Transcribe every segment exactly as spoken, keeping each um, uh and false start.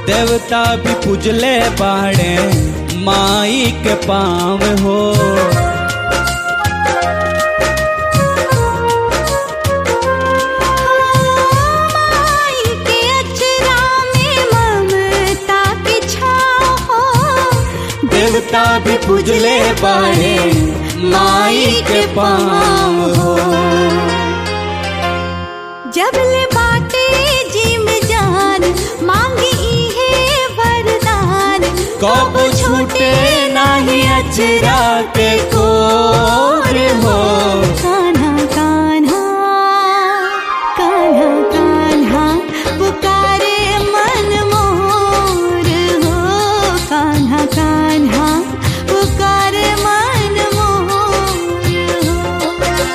देवता भी पूजले बाड़े माई के पाँव हो। माई के अचरा में ममता की छाँव हो। देवता भी पूजले बाड़े माई के पाँव हो। जब ले बाटे जीम जान मांगी है वरदान, कब छूटे नाही अचरा के कोर हो। कान्हा कान्हा कान्हा कान्हा पुकारे मन मोर हो। कान्हा कान्हा पुकारे मन मोर हो।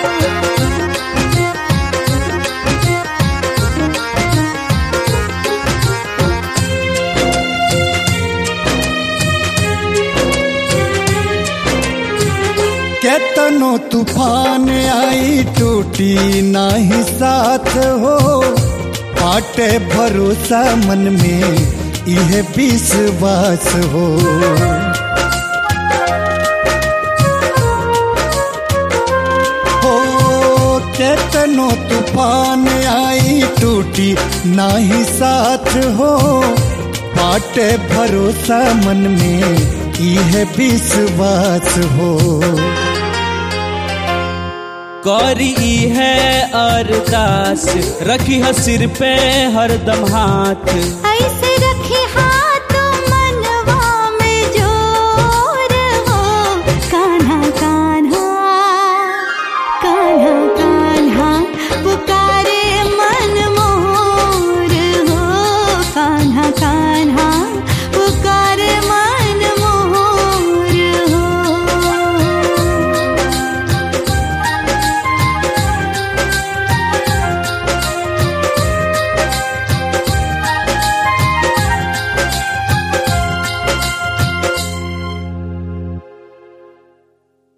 केतनो तूफान आई टूटी नाही साथ हो। पाटे भरोसा मन में यह विश्वास हो। हो केतनो तूफान आई टूटी नाही साथ हो। पाटे भरोसा मन में यह विश्वास हो। करी है अरदास रखी है सिर पे हरदम हाथ। ऐसे रखे हाथ